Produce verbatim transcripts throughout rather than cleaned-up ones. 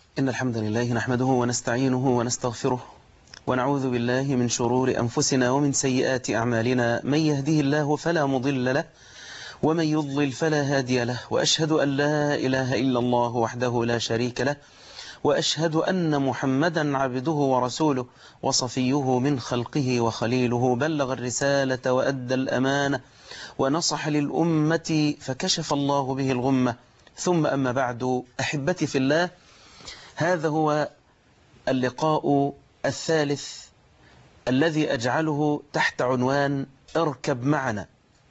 إن الحمد لله نحمده ونستعينه ونستغفره ونعوذ بالله من شرور أنفسنا ومن سيئات أعمالنا. من يهده الله فلا مضل له ومن يضلل فلا هادي له، وأشهد أن لا إله إلا الله وحده لا شريك له، وأشهد أن محمدا عبده ورسوله وصفيه من خلقه وخليله، بلغ الرسالة وأدى الأمانة ونصح للأمة فكشف الله به الغمة. ثم أما بعد، أحبتي في الله، هذا هو اللقاء الثالث الذي أجعله تحت عنوان اركب معنا.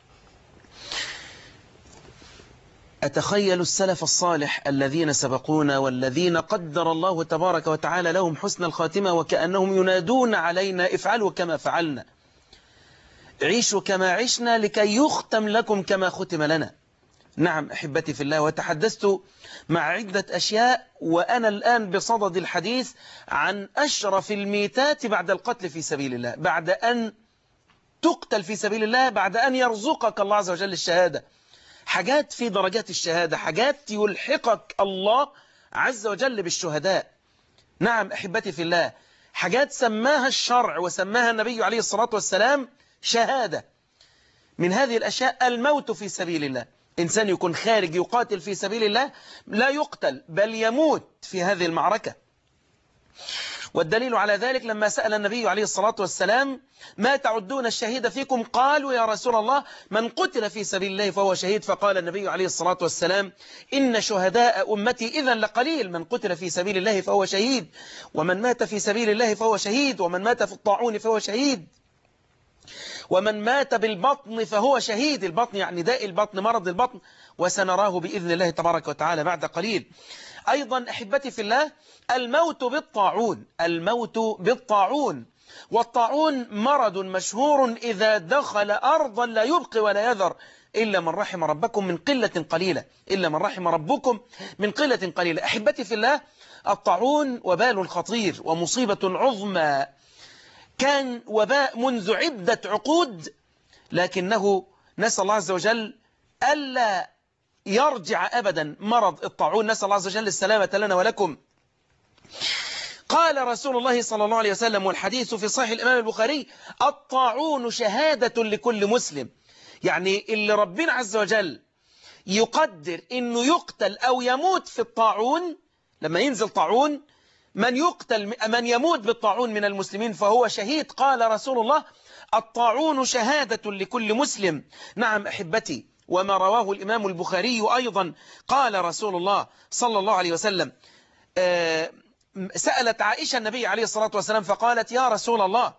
أتخيل السلف الصالح الذين سبقونا والذين قدر الله تبارك وتعالى لهم حسن الخاتمة، وكأنهم ينادون علينا: افعلوا كما فعلنا، عيشوا كما عشنا لكي يختم لكم كما ختم لنا. نعم أحبتي في الله، وتحدثت مع عدة أشياء، وأنا الآن بصدد الحديث عن أشرف الميتات بعد القتل في سبيل الله، بعد أن تقتل في سبيل الله، بعد أن يرزقك الله عز وجل الشهادة. حاجات في درجات الشهادة، حاجات يلحقك الله عز وجل بالشهداء. نعم أحبتي في الله، حاجات سماها الشرع وسماها النبي عليه الصلاة والسلام شهادة. من هذه الأشياء الموت في سبيل الله. إنسان يكون خارج يقاتل في سبيل الله لا يقتل بل يموت في هذه المعركة. والدليل على ذلك لما سأل النبي عليه الصلاة والسلام: ما تعدون الشهيد فيكم؟ قالوا يا رسول الله من قتل في سبيل الله فهو شهيد. فقال النبي عليه الصلاة والسلام: إن شهداء أمتي إذن لقليل، من قتل في سبيل الله فهو شهيد، ومن مات في سبيل الله فهو شهيد، ومن مات في الطاعون فهو شهيد، ومن مات بالبطن فهو شهيد. البطن يعني داء البطن، مرض البطن، وسنراه بإذن الله تبارك وتعالى بعد قليل. أيضا أحبتي في الله، الموت بالطاعون، الموت بالطاعون. والطاعون مرض مشهور إذا دخل أرضا لا يبقي ولا يذر إلا من رحم ربكم من قلة قليلة، إلا من رحم ربكم من قلة قليلة. أحبتي في الله، الطاعون وبال خطير ومصيبة عظمى، كان وباء منذ عدة عقود، لكنه نسأل الله عز وجل ألا يرجع أبدا مرض الطاعون. نسأل الله عز وجل السلامة لنا ولكم. قال رسول الله صلى الله عليه وسلم، والحديث في صحيح الإمام البخاري: الطاعون شهادة لكل مسلم. يعني اللي ربنا عز وجل يقدر إنه يقتل أو يموت في الطاعون، لما ينزل طاعون من يقتل من يموت بالطاعون من المسلمين فهو شهيد. قال رسول الله: الطاعون شهادة لكل مسلم. نعم أحبتي، وما رواه الإمام البخاري أيضا، قال رسول الله صلى الله عليه وسلم: آه سألت عائشة النبي عليه الصلاة والسلام فقالت: يا رسول الله،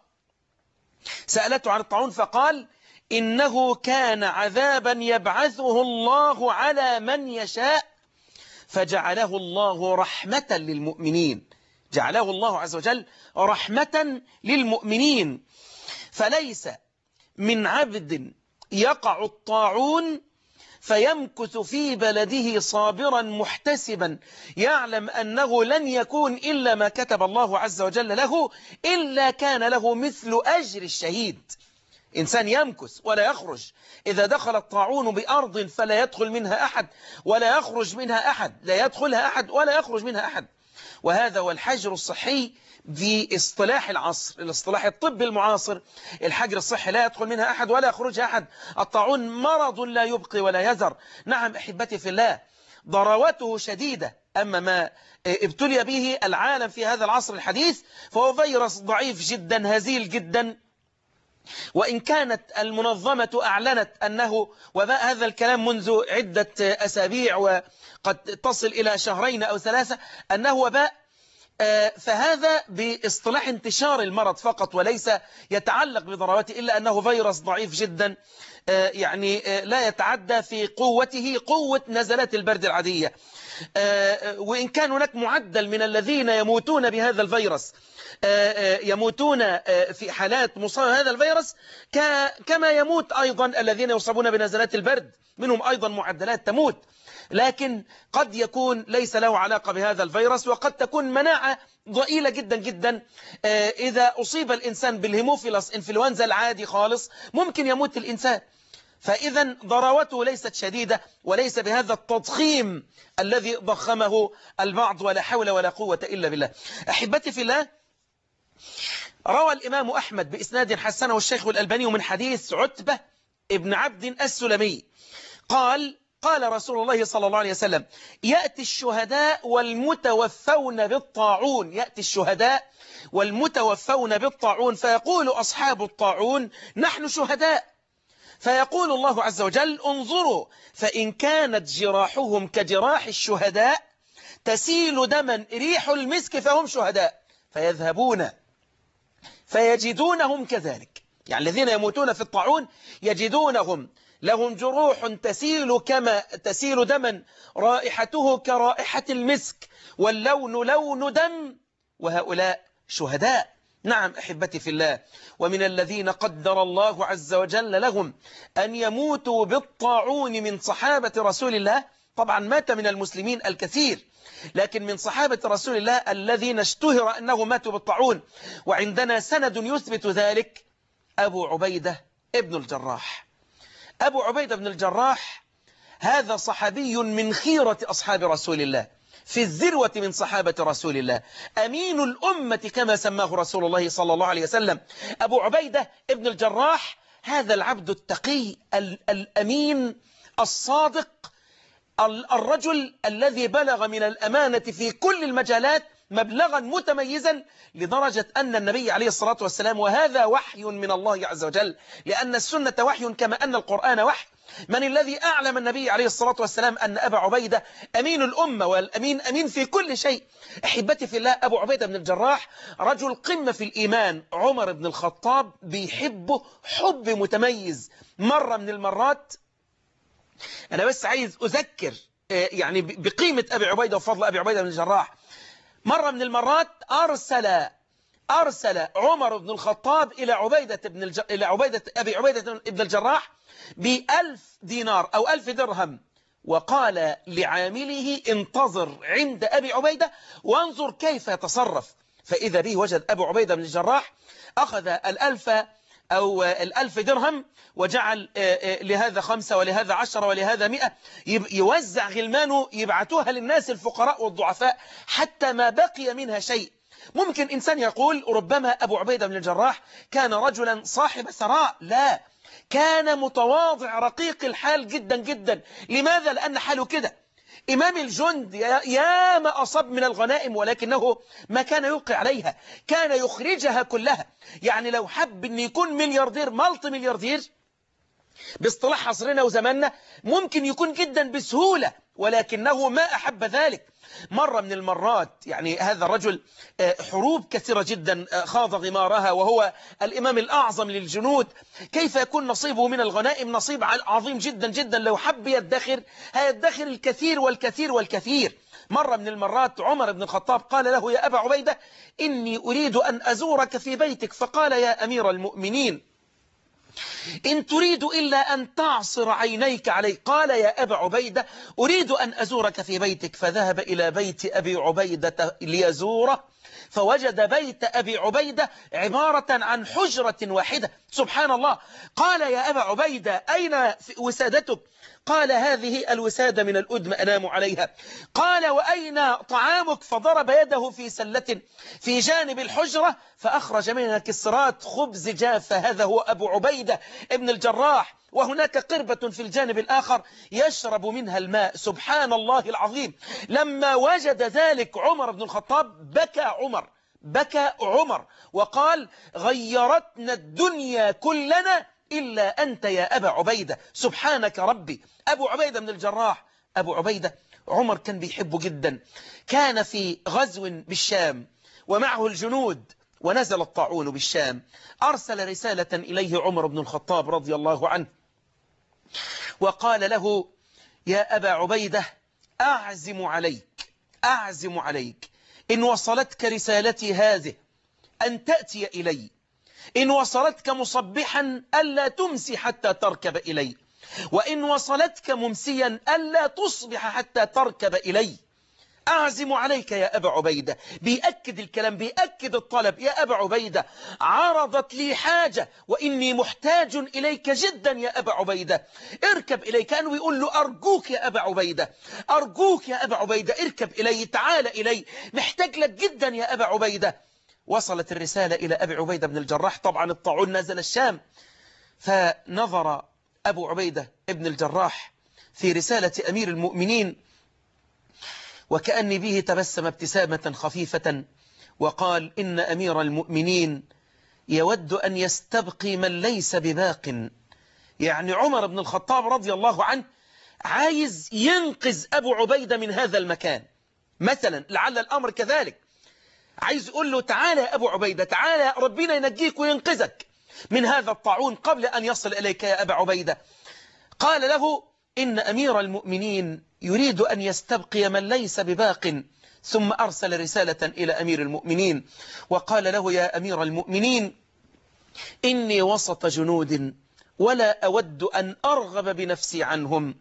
سألته عن الطاعون فقال: إنه كان عذابا يبعثه الله على من يشاء فجعله الله رحمة للمؤمنين، جعله الله عز وجل رحمة للمؤمنين. فليس من عبد يقع الطاعون فيمكث في بلده صابرا محتسبا يعلم أنه لن يكون إلا ما كتب الله عز وجل له، إلا كان له مثل أجر الشهيد. إنسان يمكث ولا يخرج، إذا دخل الطاعون بأرض فلا يدخل منها أحد ولا يخرج منها أحد، لا يدخلها أحد ولا يخرج منها أحد. وهذا هو الحجر الصحي باصطلاح العصر، الاصطلاح الطبي المعاصر. الحجر الصحي لا يدخل منها أحد ولا يخرجها أحد. الطاعون مرض لا يبقي ولا يذر. نعم أحبتي في الله، ضراوته شديدة. أما ما ابتلي به العالم في هذا العصر الحديث فهو فيروس ضعيف جدا، هزيل جدا. وإن كانت المنظمة أعلنت أنه وباء هذا الكلام منذ عدة أسابيع وقد تصل إلى شهرين أو ثلاثة أنه وباء، فهذا باصطلاح انتشار المرض فقط، وليس يتعلق بضراوته، إلا أنه فيروس ضعيف جدا، يعني لا يتعدى في قوته قوة نزلات البرد العادية. وإن كان هناك معدل من الذين يموتون بهذا الفيروس، يموتون في حالات مصابة هذا الفيروس كما يموت أيضا الذين يصابون بنزلات البرد، منهم أيضا معدلات تموت. لكن قد يكون ليس له علاقة بهذا الفيروس، وقد تكون مناعة ضئيلة جدا جدا. إذا أصيب الإنسان بالهيموفيلس إنفلونزا العادي خالص ممكن يموت الإنسان. فإذا ضراوته ليست شديدة وليس بهذا التضخيم الذي ضخمه البعض، ولا حول ولا قوة إلا بالله. أحبتي في الله، روى الإمام أحمد بإسناد حسنه الشيخ الألباني من حديث عتبة ابن عبد السلمي قال قال رسول الله صلى الله عليه وسلم: يأتي الشهداء والمتوفون بالطاعون يأتي الشهداء والمتوفون بالطاعون فيقول أصحاب الطاعون: نحن شهداء. فيقول الله عز وجل: انظروا فإن كانت جراحهم كجراح الشهداء تسيل دما ريح المسك فهم شهداء. فيذهبون فيجدونهم كذلك، يعني الذين يموتون في الطاعون يجدونهم لهم جروح تسيل كما تسيل دما رائحته كرائحة المسك واللون لون دم، وهؤلاء شهداء. نعم أحبتي في الله، ومن الذين قدر الله عز وجل لهم أن يموتوا بالطاعون من صحابة رسول الله، طبعا مات من المسلمين الكثير، لكن من صحابة رسول الله الذين اشتهر أنه ماتوا بالطاعون، وعندنا سند يثبت ذلك، أبو عبيدة ابن الجراح. أبو عبيدة بن الجراح هذا صحابي من خيرة أصحاب رسول الله، في الذروة من صحابة رسول الله، أمين الأمة كما سماه رسول الله صلى الله عليه وسلم. أبو عبيدة ابن الجراح هذا العبد التقي الأمين الصادق، الرجل الذي بلغ من الأمانة في كل المجالات مبلغا متميزا، لدرجة أن النبي عليه الصلاة والسلام، وهذا وحي من الله عز وجل، لأن السنة وحي كما أن القرآن وحي، من الذي أعلم النبي عليه الصلاة والسلام أن أبا عبيدة أمين الأمة، والأمين أمين في كل شيء. أحبتي في الله، أبو عبيدة بن الجراح رجل قمة في الإيمان. عمر بن الخطاب بيحبه حب متميز. مرة من المرات، أنا بس عايز أذكر يعني بقيمة أبي عبيدة وفضل أبي عبيدة بن الجراح. مرة من المرات أرسل أرسل عمر بن الخطاب إلى عبيدة بن الج... إلى عبيدة أبي عبيدة بن الجراح بألف دينار أو ألف درهم، وقال لعامله: انتظر عند أبي عبيدة وانظر كيف يتصرف. فإذا به وجد أبو عبيدة بن الجراح أخذ الألف أو الألف درهم وجعل لهذا خمسة ولهذا عشرة ولهذا مئة، يوزع غلمانه يبعتوها للناس الفقراء والضعفاء حتى ما بقي منها شيء. ممكن إنسان يقول ربما أبو عبيدة بن الجراح كان رجلا صاحب ثراء، لا، كان متواضع رقيق الحال جدا جدا. لماذا؟ لأن حاله كده. إمام الجند يا ما أصاب من الغنائم، ولكنه ما كان يلقي عليها، كان يخرجها كلها. يعني لو حب أن يكون ملياردير مالتي ملياردير باصطلاح عصرنا وزماننا، ممكن يكون جدا بسهولة، ولكنه ما أحب ذلك. مرة من المرات يعني هذا الرجل حروب كثيرة جدا خاض غمارها، وهو الإمام الأعظم للجنود، كيف يكون نصيبه من الغنائم نصيب عظيم جدا جدا. لو حب يدخر هيدخر الكثير والكثير والكثير. مرة من المرات عمر بن الخطاب قال له: يا أبا عبيدة، إني أريد أن أزورك في بيتك. فقال: يا أمير المؤمنين، إن تريد إلا أن تعصر عينيك علي. قال: يا أبا عبيدة، أريد أن أزورك في بيتك. فذهب إلى بيت أبي عبيدة ليزوره، فوجد بيت أبي عبيدة عبارة عن حجرة واحدة. سبحان الله. قال: يا أبا عبيدة، أين وسادتك؟ قال: هذه الوسادة من الأدم أنام عليها. قال: وأين طعامك؟ فضرب يده في سلة في جانب الحجرة فأخرج منها كسرات خبز جافة. هذا هو أبو عبيدة ابن الجراح. وهناك قربة في الجانب الآخر يشرب منها الماء. سبحان الله العظيم. لما وجد ذلك عمر بن الخطاب بكى عمر بكى عمر وقال: غيرتنا الدنيا كلنا إلا أنت يا أبا عبيدة. سبحانك ربي. أبو عبيدة بن الجراح، أبو عبيدة عمر كان بيحبه جدا. كان في غزو بالشام ومعه الجنود، ونزل الطاعون بالشام. أرسل رسالة إليه عمر بن الخطاب رضي الله عنه، وقال له: يا أبا عبيدة، أعزم عليك أعزم عليك إن وصلتك رسالتي هذه أن تأتي إلي، إن وصلتك مصبحا ألا تمسي حتى تركب إلي، وإن وصلتك ممسيا ألا تصبح حتى تركب إلي. أعزم عليك يا أبا عبيدة. بيأكد الكلام، بيأكد الطلب. يا أبا عبيدة عرضت لي حاجة وإني محتاج إليك جدا يا أبا عبيدة، اركب إلي. كانوا يقول له أرجوك يا أبا عبيدة، أرجوك يا أبا عبيدة اركب إلي، تعال إلي، محتاج لك جدا يا أبا عبيدة. وصلت الرسالة إلى أبي عبيدة بن الجراح. طبعا الطاعون نزل الشام، فنظر أبو عبيدة بن الجراح في رسالة أمير المؤمنين وكأن به تبسم ابتسامة خفيفة وقال: إن أمير المؤمنين يود أن يستبقي من ليس بباق. يعني عمر بن الخطاب رضي الله عنه عايز ينقذ أبو عبيدة من هذا المكان مثلا، لعل الأمر كذلك. عايز يقول له: تعالى يا أبو عبيدة، تعالى ربنا ينجيك وينقذك من هذا الطاعون قبل أن يصل إليك يا أبا عبيدة. قال له: إن أمير المؤمنين يريد أن يستبقي من ليس بباق. ثم أرسل رسالة إلى أمير المؤمنين وقال له: يا أمير المؤمنين، إني وسط جنود ولا أود أن أرغب بنفسي عنهم،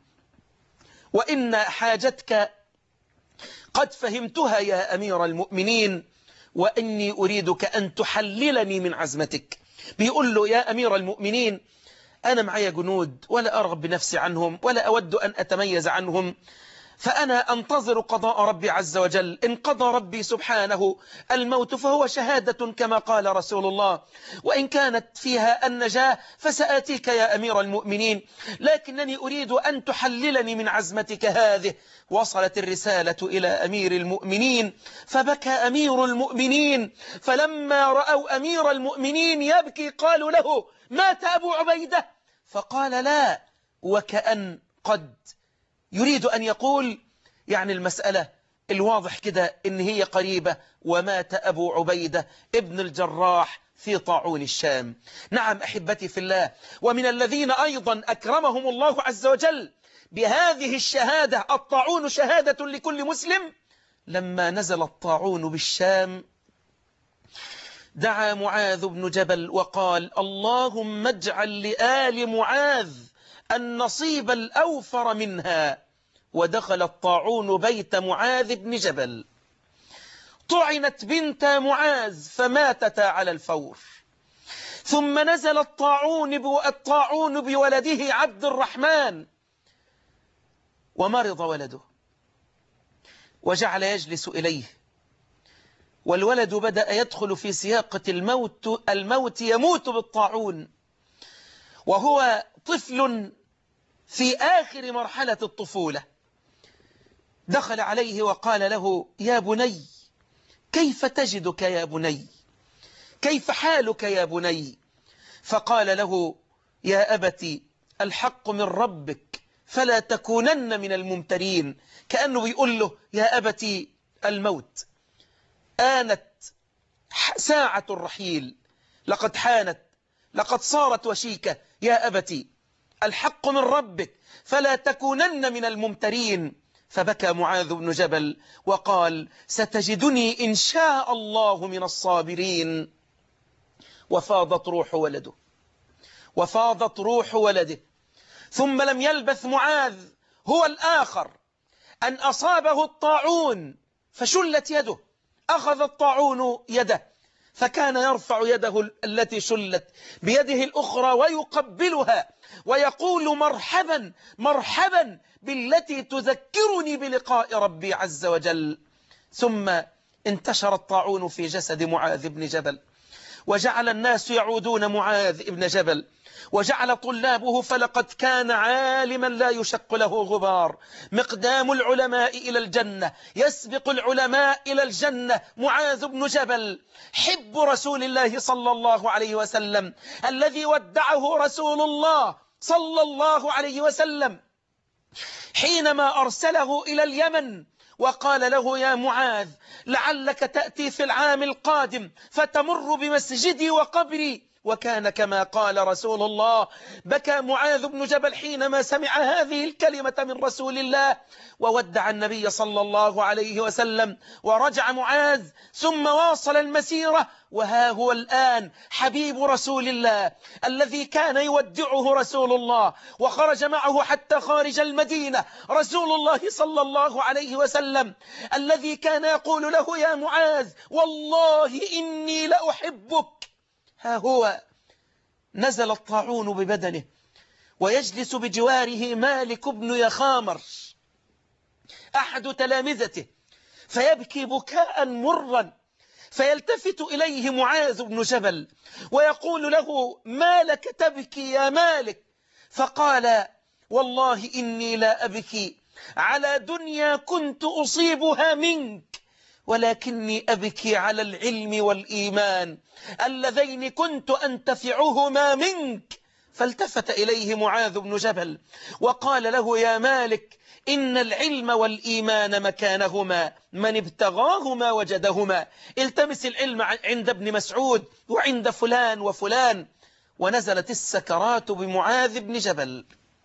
وإن حاجتك قد فهمتها يا أمير المؤمنين، وإني أريدك أن تحللني من عزمتك. بيقول له: يا أمير المؤمنين، أنا معي جنود ولا أرغب بنفسي عنهم ولا أود أن أتميز عنهم، فأنا أنتظر قضاء ربي عز وجل. إن قضى ربي سبحانه الموت فهو شهادة كما قال رسول الله، وإن كانت فيها النجاة فسآتيك يا أمير المؤمنين، لكنني أريد أن تحللني من عزمتك هذه. وصلت الرسالة إلى أمير المؤمنين فبكى أمير المؤمنين، فلما رأوا أمير المؤمنين يبكي قالوا له: مات أبو عبيدة؟ فقال: لا. وكأن قد يريد أن يقول يعني المسألة الواضح كده إن هي قريبة، ومات أبو عبيدة ابن الجراح في طاعون الشام. نعم أحبتي في الله، ومن الذين أيضا أكرمهم الله عز وجل بهذه الشهادة، الطاعون شهادة لكل مسلم، لما نزل الطاعون بالشام دعا معاذ بن جبل وقال: اللهم اجعل لآل معاذ النصيب الأوفر منها. ودخل الطاعون بيت معاذ بن جبل، طعنت بنت معاذ فماتتا على الفور. ثم نزل الطاعون الطاعون بولده عبد الرحمن، ومرض ولده وجعل يجلس إليه، والولد بدأ يدخل في سياقة الموت الموت يموت بالطاعون، وهو طفل في آخر مرحلة الطفولة. دخل عليه وقال له: يا بني، كيف تجدك يا بني؟ كيف حالك يا بني؟ فقال له: يا أبت، الحق من ربك فلا تكونن من الممترين. كأنه بيقول له: يا أبت، الموت آنت ساعة الرحيل، لقد حانت، لقد صارت وشيكة. يا أبت، الحق من ربك فلا تكونن من الممترين. فبكى معاذ بن جبل وقال: ستجدني إن شاء الله من الصابرين. وفاضت روح ولده، وفاضت روح ولده. ثم لم يلبث معاذ هو الآخر أن أصابه الطاعون فشلت يده. أخذ الطاعون يده، فكان يرفع يده التي شلت بيده الأخرى ويقبلها ويقول: مرحبا مرحبا بالتي تذكرني بلقاء ربي عز وجل. ثم انتشر الطاعون في جسد معاذ بن جبل، وجعل الناس يعودون معاذ بن جبل، وجعل طلابه، فلقد كان عالما لا يشق له غبار، مقدام العلماء إلى الجنة، يسبق العلماء إلى الجنة معاذ بن جبل، حب رسول الله صلى الله عليه وسلم، الذي ودعه رسول الله صلى الله عليه وسلم حينما أرسله إلى اليمن وقال له: يا معاذ، لعلك تأتي في العام القادم فتمر بمسجدي وقبري وكان كما قال رسول الله. بكى معاذ بن جبل حينما سمع هذه الكلمة من رسول الله، وودع النبي صلى الله عليه وسلم، ورجع معاذ ثم واصل المسيرة. وها هو الآن حبيب رسول الله الذي كان يودعه رسول الله وخرج معه حتى خارج المدينة، رسول الله صلى الله عليه وسلم الذي كان يقول له: يا معاذ والله إني لأحبك. ها هو نزل الطاعون ببدنه، ويجلس بجواره مالك بن يخامر أحد تلامذته، فيبكي بكاء مرا، فيلتفت إليه معاذ بن جبل ويقول له: ما لك تبكي يا مالك؟ فقال: والله إني لا أبكي على دنيا كنت أصيبها منك، ولكني أبكي على العلم والإيمان اللذين كنت أنتفعهما منك. فالتفت إليه معاذ بن جبل وقال له: يا مالك، إن العلم والإيمان مكانهما، من ابتغاهما وجدهما. التمس العلم عند ابن مسعود وعند فلان وفلان. ونزلت السكرات بمعاذ بن جبل.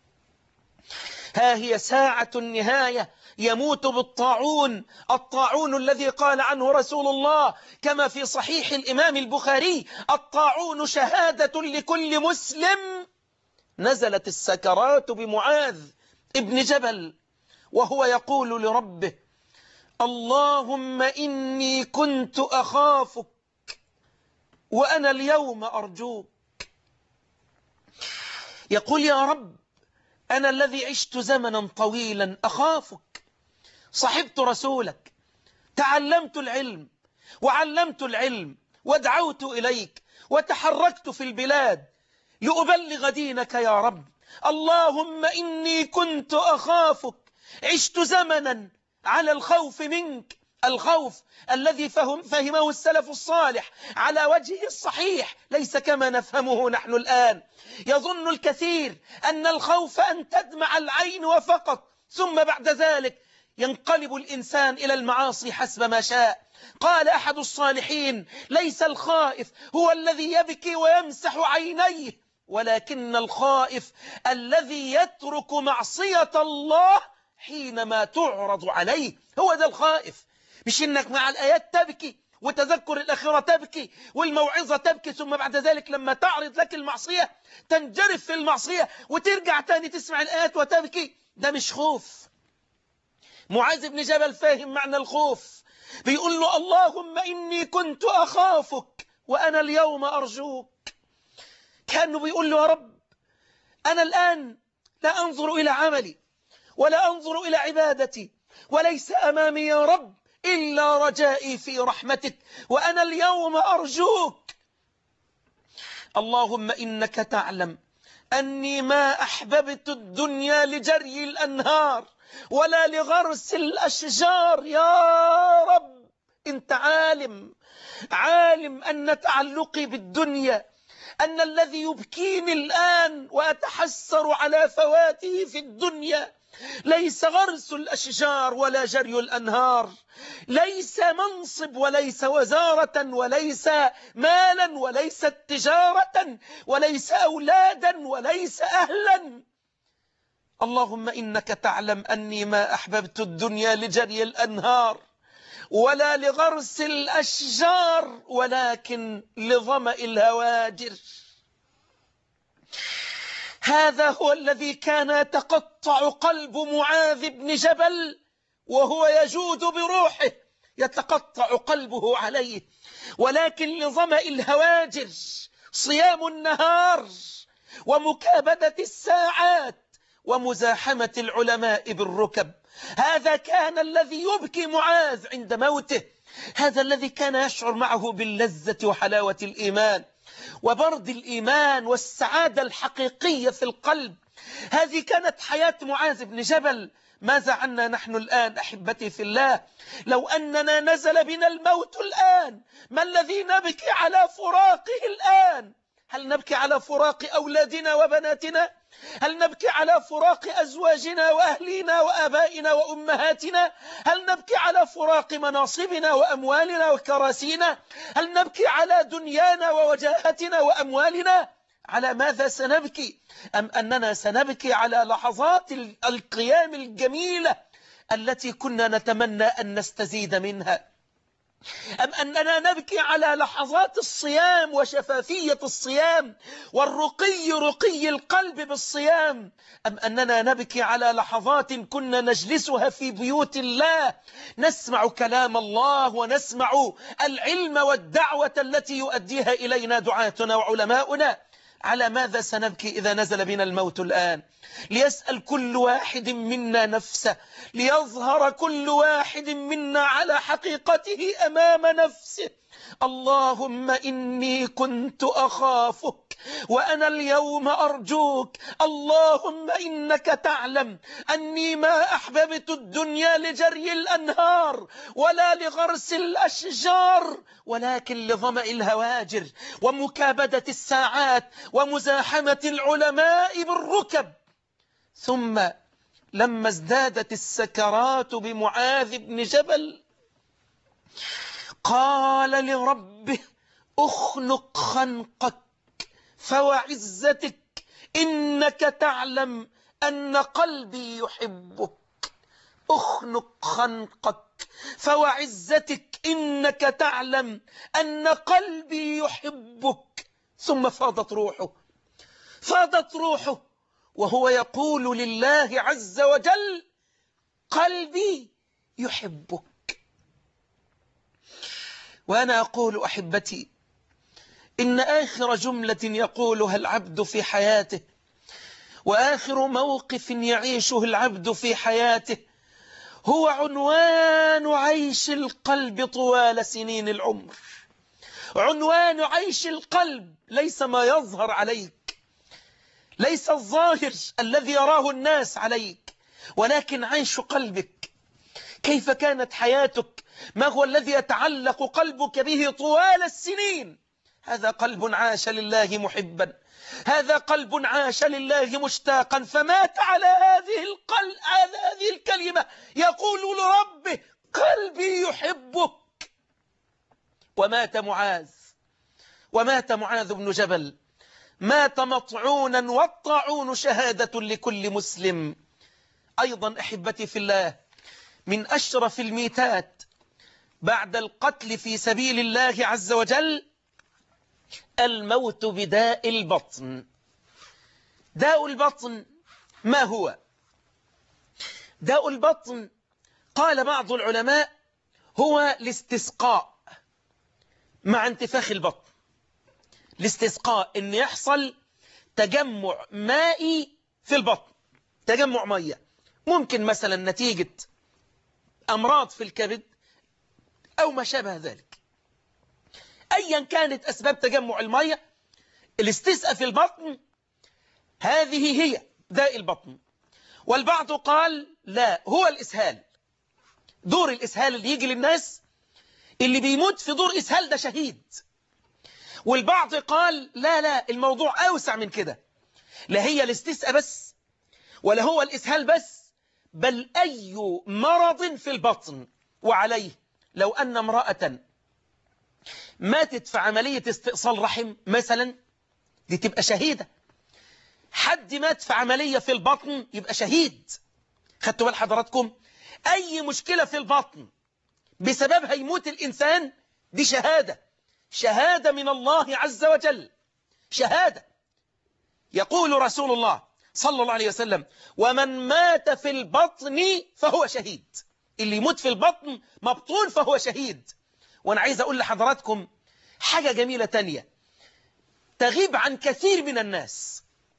ها هي ساعة النهاية، يموت بالطاعون، الطاعون الذي قال عنه رسول الله كما في صحيح الإمام البخاري: الطاعون شهادة لكل مسلم. نزلت السكرات بمعاذ ابن جبل وهو يقول لربه: اللهم إني كنت أخافك وأنا اليوم أرجوك. يقول: يا رب، أنا الذي عشت زمنا طويلا أخافك، صحبت رسولك، تعلمت العلم وعلمت العلم ودعوت إليك وتحركت في البلاد لأبلغ دينك يا رب. اللهم إني كنت أخافك، عشت زمنا على الخوف منك، الخوف الذي فهم فهمه السلف الصالح على وجهه الصحيح، ليس كما نفهمه نحن الآن. يظن الكثير أن الخوف أن تدمع العين وفقط، ثم بعد ذلك ينقلب الإنسان إلى المعاصي حسب ما شاء. قال أحد الصالحين: ليس الخائف هو الذي يبكي ويمسح عينيه، ولكن الخائف الذي يترك معصية الله حينما تعرض عليه. هو ده الخائف، مش إنك مع الآيات تبكي وتذكر الأخيرة تبكي والموعظة تبكي، ثم بعد ذلك لما تعرض لك المعصية تنجرف في المعصية وترجع تاني تسمع الآيات وتبكي. ده مش خوف. معاذ بن جبل فاهم معنى الخوف، بيقول له: اللهم إني كنت أخافك وأنا اليوم أرجوك. كأنه بيقول له: يا رب، أنا الآن لا أنظر إلى عملي ولا أنظر إلى عبادتي، وليس أمامي يا رب إلا رجائي في رحمتك، وأنا اليوم أرجوك. اللهم إنك تعلم أني ما أحببت الدنيا لجري الأنهار ولا لغرس الأشجار. يا رب، أنت عالم، عالم أن تعلقي بالدنيا، أن الذي يبكيني الآن وأتحسر على فواته في الدنيا ليس غرس الأشجار ولا جري الأنهار، ليس منصب وليس وزارة وليس مالا وليس تجارة وليس أولادا وليس أهلا. اللهم إنك تعلم أني ما أحببت الدنيا لجري الأنهار ولا لغرس الأشجار، ولكن لظمأ الهواجر. هذا هو الذي كان يتقطع قلب معاذ بن جبل وهو يجود بروحه، يتقطع قلبه عليه، ولكن لظمأ الهواجر، صيام النهار ومكابدة الساعات ومزاحمة العلماء بالركب. هذا كان الذي يبكي معاذ عند موته، هذا الذي كان يشعر معه باللذة وحلاوة الإيمان وبرد الإيمان والسعادة الحقيقية في القلب. هذه كانت حياة معاذ بن جبل. ماذا عنا نحن الآن أحبتي في الله؟ لو أننا نزل بنا الموت الآن، ما الذي نبكي على فراقه الآن؟ هل نبكي على فراق أولادنا وبناتنا؟ هل نبكي على فراق أزواجنا وأهلينا وآبائنا وأمهاتنا؟ هل نبكي على فراق مناصبنا وأموالنا وكراسينا؟ هل نبكي على دنيانا ووجاهتنا وأموالنا؟ على ماذا سنبكي؟ أم أننا سنبكي على لحظات القيام الجميلة التي كنا نتمنى أن نستزيد منها؟ أم أننا نبكي على لحظات الصيام وشفافية الصيام والرقي رقي القلب بالصيام؟ أم أننا نبكي على لحظات كنا نجلسها في بيوت الله نسمع كلام الله ونسمع العلم والدعوة التي يؤديها إلينا دعاتنا وعلماؤنا؟ على ماذا سنبكي إذا نزل بنا الموت الآن؟ ليسأل كل واحد منا نفسه، ليظهر كل واحد منا على حقيقته أمام نفسه: اللهم إني كنت أخافك وأنا اليوم أرجوك. اللهم إنك تعلم أني ما أحببت الدنيا لجري الأنهار ولا لغرس الأشجار، ولكن لظمأ الهواجر ومكابدة الساعات ومزاحمة العلماء بالركب. ثم لما ازدادت السكرات بمعاذ بن جبل قال لربه: اخنق خنقك فوعزتك إنك تعلم أن قلبي يحبك. اخنق خنقك فوعزتك إنك تعلم أن قلبي يحبك. ثم فاضت روحه فاضت روحه وهو يقول لله عز وجل: قلبي يحبك. وأنا أقول أحبتي إن آخر جملة يقولها العبد في حياته وآخر موقف يعيشه العبد في حياته هو عنوان عيش القلب طوال سنين العمر. عنوان عيش القلب ليس ما يظهر عليك، ليس الظاهر الذي يراه الناس عليك، ولكن عيش قلبك. كيف كانت حياتك؟ ما هو الذي يتعلق قلبك به طوال السنين؟ هذا قلب عاش لله محبا، هذا قلب عاش لله مشتاقا، فمات على هذه القلب على هذه الكلمة يقول لربه: قلبي يحبك. ومات معاذ ومات معاذ بن جبل، مات مطعونا، والطاعون شهادة لكل مسلم. أيضا أحبتي في الله، من أشرف الميتات بعد القتل في سبيل الله عز وجل الموت بداء البطن. داء البطن ما هو؟ داء البطن قال بعض العلماء هو الاستسقاء مع انتفاخ البطن. الاستسقاء إن يحصل تجمع مائي في البطن، تجمع مية، ممكن مثلا نتيجة أمراض في الكبد أو ما شابه ذلك. أيا كانت أسباب تجمع المية، الاستسقاء في البطن هذه هي داء البطن. والبعض قال لا، هو الإسهال، دور الإسهال اللي يجي للناس، اللي بيموت في دور إسهال ده شهيد. والبعض قال لا لا، الموضوع أوسع من كده، لا هي الاستسقاء بس ولا هو الإسهال بس، بل أي مرض في البطن. وعليه لو أن امرأة ماتت في عملية استئصال رحم مثلا، دي تبقى شهيدة. حد مات في عملية في البطن يبقى شهيد. خدتوا بال حضراتكم؟ أي مشكلة في البطن بسببها يموت الإنسان، دي شهادة، شهادة من الله عز وجل، شهادة. يقول رسول الله صلى الله عليه وسلم: ومن مات في البطن فهو شهيد. اللي يموت في البطن مبطون فهو شهيد. وأنا عايز أقول لحضراتكم حاجة جميلة تانية تغيب عن كثير من الناس.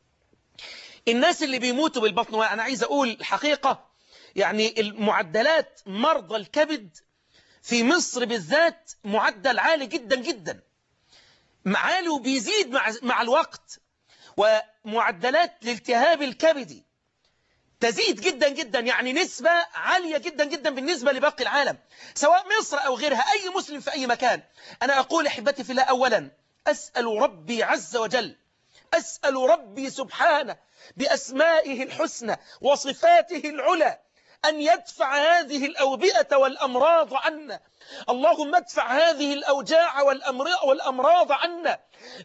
الناس اللي بيموتوا بالبطن، وأنا عايز أقول الحقيقة يعني المعدلات مرضى الكبد في مصر بالذات معدل عالي جدا جدا، عالي وبيزيد مع, مع الوقت. ومعدلات الالتهاب الكبدي تزيد جدا جدا، يعني نسبة عالية جدا جدا بالنسبة لباقي العالم، سواء مصر أو غيرها، أي مسلم في أي مكان. أنا أقول أحبتي في الله، أولا أسأل ربي عز وجل أسأل ربي سبحانه بأسمائه الحسنى وصفاته العلى أن يدفع هذه الأوبئة والأمراض عنا. اللهم ادفع هذه الأوجاع والأمراض عنا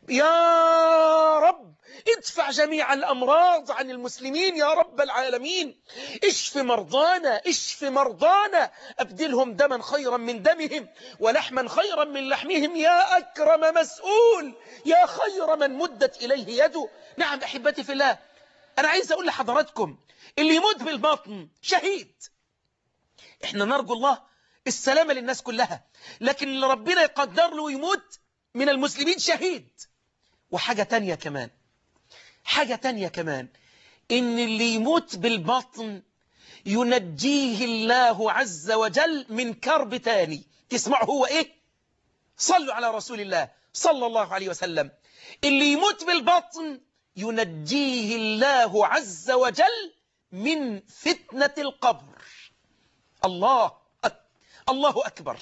يا رب. ادفع جميع الأمراض عن المسلمين يا رب العالمين. اشف مرضانا، اشف مرضانا، أبدلهم دما خيرا من دمهم ولحما خيرا من لحمهم يا أكرم مسؤول، يا خير من مدت إليه يده. نعم أحبتي في الله، أنا عايز أقول لحضراتكم اللي يموت بالبطن شهيد. احنا نرجو الله السلامة للناس كلها، لكن اللي ربنا يقدر له يموت من المسلمين شهيد. وحاجة تانية كمان، حاجة تانية كمان، إن اللي يموت بالبطن ينجيه الله عز وجل من كرب تاني. تسمعوا هو إيه؟ صلوا على رسول الله صلى الله عليه وسلم. اللي يموت بالبطن ينجيه الله عز وجل من فتنة القبر. الله أك... الله أكبر،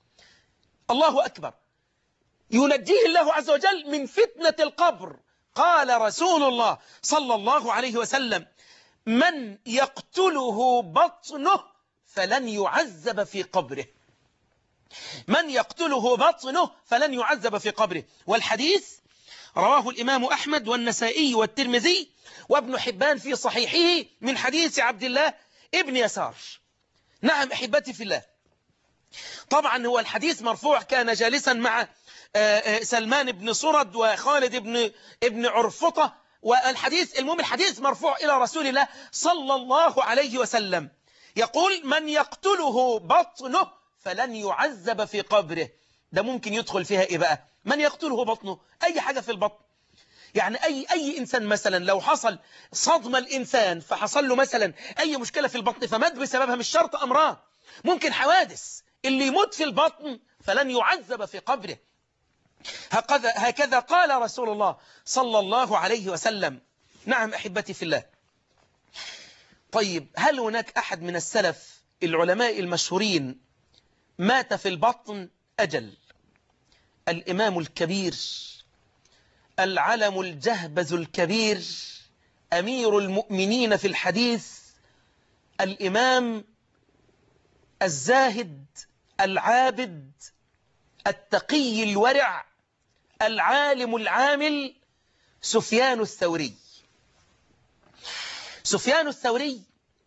الله أكبر. ينجيه الله عز وجل من فتنة القبر. قال رسول الله صلى الله عليه وسلم: من يقتله بطنه فلن يعذب في قبره. من يقتله بطنه فلن يعذب في قبره. والحديث رواه الإمام أحمد والنسائي والترمذي وابن حبان في صحيحه من حديث عبد الله ابن يسار. نعم أحبتي في الله، طبعا هو الحديث مرفوع، كان جالسا مع سلمان بن صرد وخالد بن ابن عرفطة، والحديث المهم الحديث مرفوع إلى رسول الله صلى الله عليه وسلم، يقول: من يقتله بطنه فلن يعذب في قبره. ده ممكن يدخل فيها إيه بقى؟ من يقتله بطنه، أي حاجة في البطن. يعني أي أي إنسان مثلا لو حصل صدمة الإنسان فحصل له مثلا أي مشكلة في البطن فمات بسببها، مش شرط أمراض، ممكن حوادث. اللي يموت في البطن فلن يعذب في قبره. هكذا هكذا قال رسول الله صلى الله عليه وسلم. نعم أحبتي في الله. طيب، هل هناك أحد من السلف العلماء المشهورين مات في البطن؟ أجل. الإمام الكبير، العلم الجهبذ الكبير، أمير المؤمنين في الحديث، الإمام الزاهد العابد التقي الورع العالم العامل، سفيان الثوري. سفيان الثوري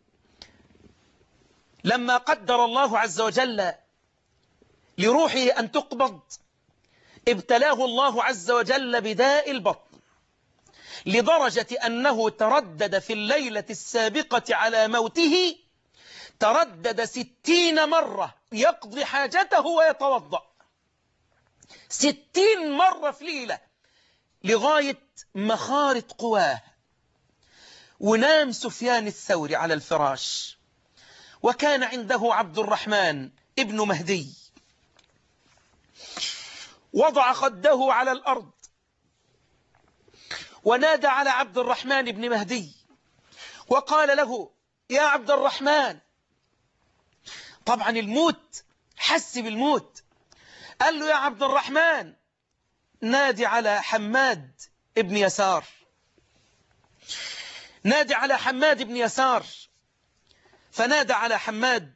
لما قدر الله عز وجل لروحه أن تقبض ابتلاه الله عز وجل بداء البطن، لدرجة أنه تردد في الليلة السابقة على موته، تردد ستين مرة يقضي حاجته ويتوضأ، ستين مرة في ليلة لغاية مخارط قواه. ونام سفيان الثوري على الفراش، وكان عنده عبد الرحمن ابن مهدي، وضع خده على الأرض ونادى على عبد الرحمن ابن مهدي وقال له: يا عبد الرحمن. طبعا الموت، حس بالموت، قال له: يا عبد الرحمن، نادي على حماد ابن يسار، نادي على حماد ابن يسار. فنادى على حماد.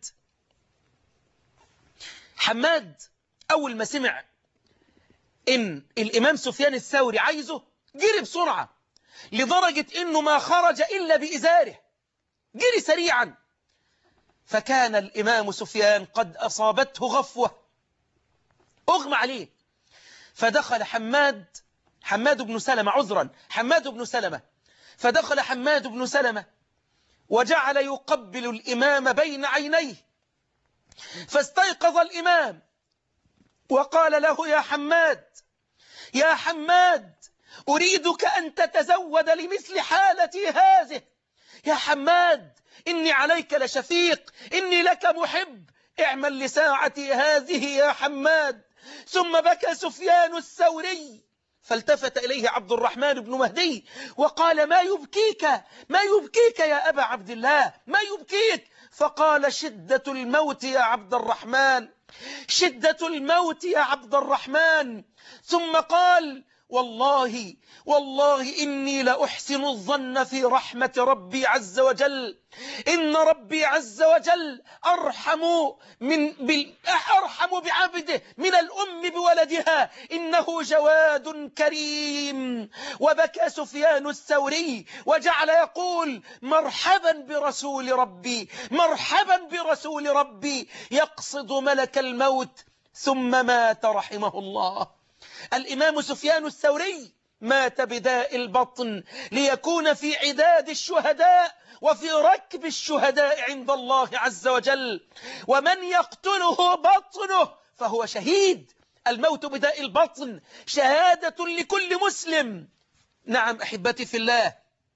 حماد أول ما سمع إن الإمام سفيان الثوري عايزه جري بسرعة، لدرجة إنه ما خرج إلا بإزاره، جري سريعا. فكان الإمام سفيان قد أصابته غفوة، أغمى عليه. فدخل حماد حماد بن سلمة عذرا حماد بن سلمة فدخل حماد بن سلمة وجعل يقبل الإمام بين عينيه. فاستيقظ الإمام وقال له: يا حماد، يا حماد، أريدك أن تتزود لمثل حالتي هذه. يا حماد، إني عليك لشفيق، إني لك محب، اعمل لساعتي هذه يا حماد. ثم بكى سفيان الثوري، فالتفت إليه عبد الرحمن بن مهدي وقال: ما يبكيك، ما يبكيك يا أبا عبد الله، ما يبكيك؟ فقال: شدة الموت يا عبد الرحمن، شدة الموت يا عبد الرحمن. ثم قال: والله والله إني لأحسن الظن في رحمة ربي عز وجل، إن ربي عز وجل أرحم من بال... أرحم بعبده من الأم بولدها، إنه جواد كريم. وبكى سفيان الثوري وجعل يقول مرحبا برسول ربي، مرحبا برسول ربي، يقصد ملك الموت ثم مات رحمه الله. الإمام سفيان الثوري مات بداء البطن ليكون في عداد الشهداء وفي ركب الشهداء عند الله عز وجل، ومن يقتله بطنه فهو شهيد. الموت بداء البطن شهادة لكل مسلم. نعم أحبتي في الله،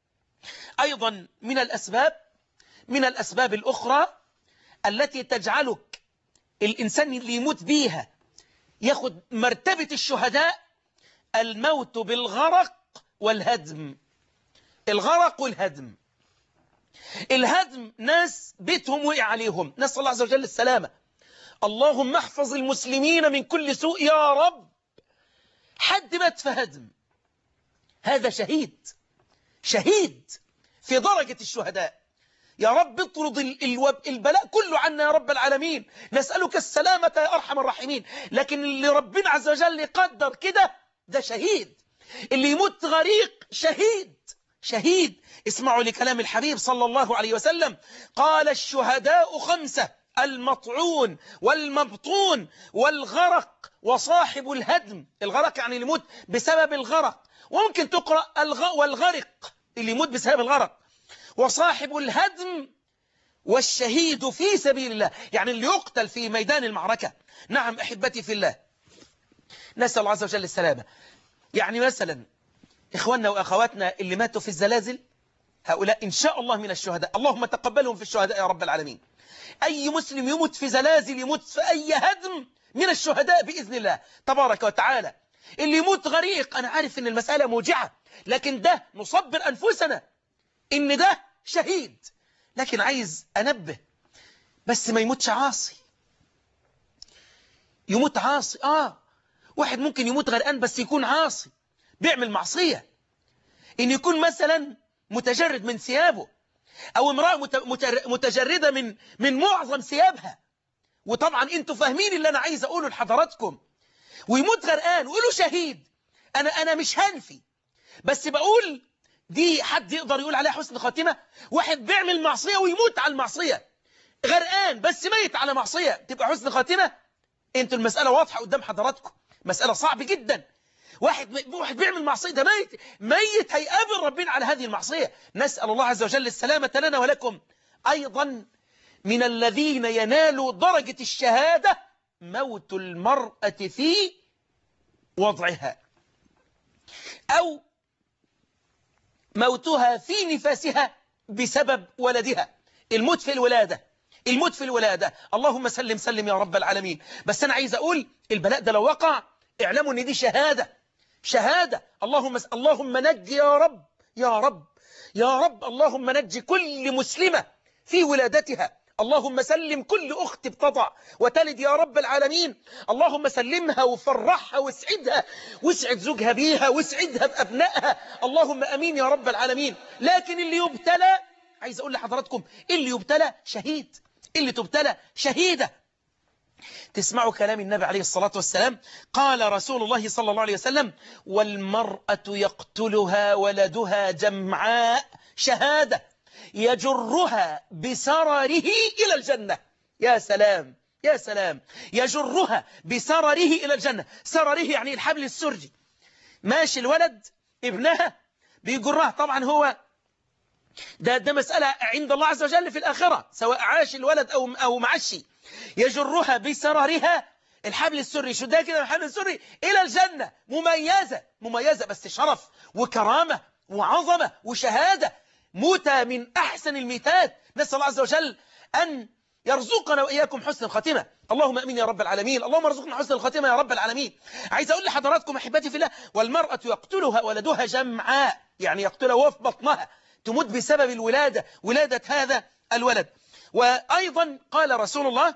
أيضا من الأسباب من الأسباب الأخرى التي تجعلك الإنسان اللي يموت بيها ياخد مرتبة الشهداء، الموت بالغرق والهدم. الغرق والهدم. الهدم ناس بيتهم وقع عليهم، نسأل الله عز وجل السلامة. اللهم احفظ المسلمين من كل سوء يا رب. حد مات في هدم، هذا شهيد، شهيد في درجة الشهداء. يا رب اطرد البلاء كله عنا يا رب العالمين، نسألك السلامة يا أرحم الراحمين. لكن اللي ربنا عز وجل يقدر كده ده شهيد. اللي يموت غريق شهيد، شهيد. اسمعوا لكلام الحبيب صلى الله عليه وسلم، قال الشهداء خمسة: المطعون والمبطون والغرق وصاحب الهدم. الغرق يعني اللي يموت بسبب الغرق، وممكن تقرأ الغ... والغرق اللي يموت بسبب الغرق، وصاحب الهدم والشهيد في سبيل الله، يعني اللي يقتل في ميدان المعركة. نعم أحبتي في الله، نسأل الله عز وجل السلامة. يعني مثلا إخواننا وأخواتنا اللي ماتوا في الزلازل، هؤلاء إن شاء الله من الشهداء، اللهم تقبلهم في الشهداء يا رب العالمين. أي مسلم يموت في زلازل، يموت في أي هدم، من الشهداء بإذن الله تبارك وتعالى. اللي يموت غريق، أنا عارف إن المسألة موجعة، لكن ده نصبر أنفسنا إن ده شهيد. لكن عايز أنبه، بس ما يموتش عاصي. يموت عاصي، آه واحد ممكن يموت غرقان بس يكون عاصي بيعمل معصية. إن يكون مثلا متجرد من ثيابه، أو امرأة متجردة من من معظم ثيابها. وطبعا أنتوا فاهمين اللي أنا عايز أقوله لحضراتكم. ويموت غرقان ويقولوا شهيد. أنا أنا مش هنفي، بس بقول دي حد يقدر يقول عليها حسن خاتمة؟ واحد بيعمل معصية ويموت على المعصية، غرقان بس ميت على معصية، تبقى حسن خاتمة؟ انتوا المسألة واضحة قدام حضراتكم، مسألة صعبة جدا. واحد واحد بيعمل معصية، ده ميت ميت هيقابل ربنا على هذه المعصية. نسأل الله عز وجل السلامة لنا ولكم. أيضا من الذين ينالوا درجة الشهادة موت المرأة في وضعها، أو موتها في نفاسها بسبب ولدها. الموت في الولادة، الموت في الولادة، اللهم سلم سلم يا رب العالمين. بس أنا عايز أقول البلاء ده لو وقع اعلموا أن دي شهادة، شهادة. اللهم اللهم نجي يا رب، يا رب يا رب، اللهم نجي كل مسلمة في ولادتها. اللهم سلم كل أخت بتضع وتلد يا رب العالمين. اللهم سلمها وفرحها واسعدها، واسعد زوجها بيها، واسعدها بأبنائها. اللهم أمين يا رب العالمين. لكن اللي يبتلى، عايز أقول لحضراتكم، اللي يبتلى شهيد، اللي تبتلى شهيدة. تسمعوا كلام النبي عليه الصلاة والسلام، قال رسول الله صلى الله عليه وسلم: والمرأة يقتلها ولدها جمعاء شهادة يجرها بسرره إلى الجنة. يا سلام يا سلام، يجرها بسرره إلى الجنة. سرره يعني الحبل السرجي، ماشي الولد ابنها بيجرها. طبعا هو ده ده مسألة عند الله عز وجل في الآخرة، سواء عاش الولد أو أو معشي. يجرها بسررها، الحبل السري، شو ده كده الحبل السري، إلى الجنة. مميزة مميزة، بس شرف وكرامة وعظمة وشهادة. موتى من أحسن الميتات. نسأل الله عز وجل أن يرزقنا وإياكم حسن الخاتمة. اللهم أمين يا رب العالمين. اللهم ارزقنا حسن الخاتمة يا رب العالمين. عايز أقول لحضراتكم أحبتي في الله، والمرأة يقتلها ولدها جمعاء، يعني يقتلها وهو في بطنها، تموت بسبب الولادة، ولادة هذا الولد. وأيضا قال رسول الله: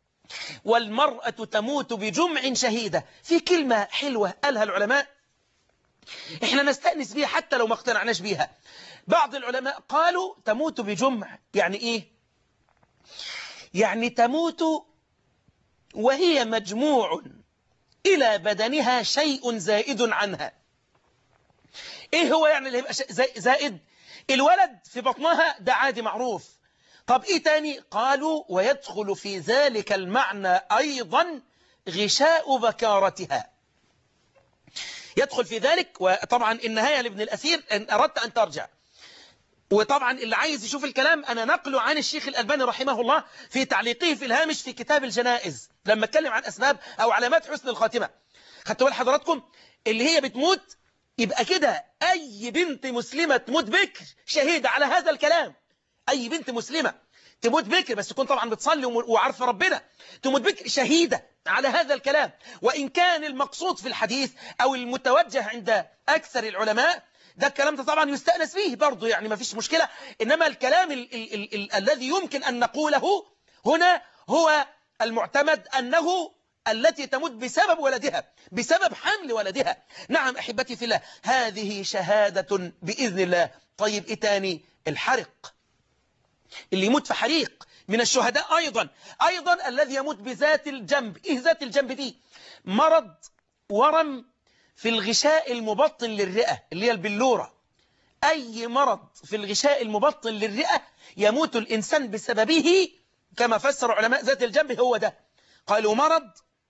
والمرأة تموت بجمع شهيدة. في كلمة حلوة قالها العلماء، احنا نستأنس بيها حتى لو ما اقتنعناش بيها. بعض العلماء قالوا تموت بجمع. يعني ايه؟ يعني تموت وهي مجموع إلى بدنها شيء زائد عنها. ايه هو يعني اللي يبقى زائد؟ الولد في بطنها ده عادي معروف. طب ايه تاني؟ قالوا ويدخل في ذلك المعنى ايضا غشاء بكارتها. يدخل في ذلك. وطبعا النهاية لابن الأثير ان اردت ان ترجع، وطبعا اللي عايز يشوف الكلام أنا نقله عن الشيخ الألباني رحمه الله في تعليقه في الهامش في كتاب الجنائز لما اتكلم عن أسباب أو علامات حسن الخاتمة. خدتوا بال حضراتكم؟ اللي هي بتموت يبقى كده أي بنت مسلمة تموت بكر شهيدة على هذا الكلام. أي بنت مسلمة تموت بكر، بس تكون طبعا بتصلي وعارفة ربنا، تموت بكر شهيدة على هذا الكلام. وإن كان المقصود في الحديث أو المتوجه عند أكثر العلماء ده الكلام ده طبعا يستأنس فيه برضه، يعني ما فيش مشكلة. إنما الكلام ال ال ال ال الذي يمكن أن نقوله هنا هو المعتمد أنه التي تموت بسبب ولدها، بسبب حمل ولدها. نعم أحبتي في الله، هذه شهادة بإذن الله. طيب إيه تاني؟ الحرق، اللي يموت في حريق من الشهداء أيضا. أيضا الذي يموت بذات الجنب. إيه ذات الجنب دي؟ مرض ورم في الغشاء المبطن للرئة اللي هي البلورة. أي مرض في الغشاء المبطن للرئة يموت الإنسان بسببه كما فسر علماء ذات الجنب هو ده. قالوا مرض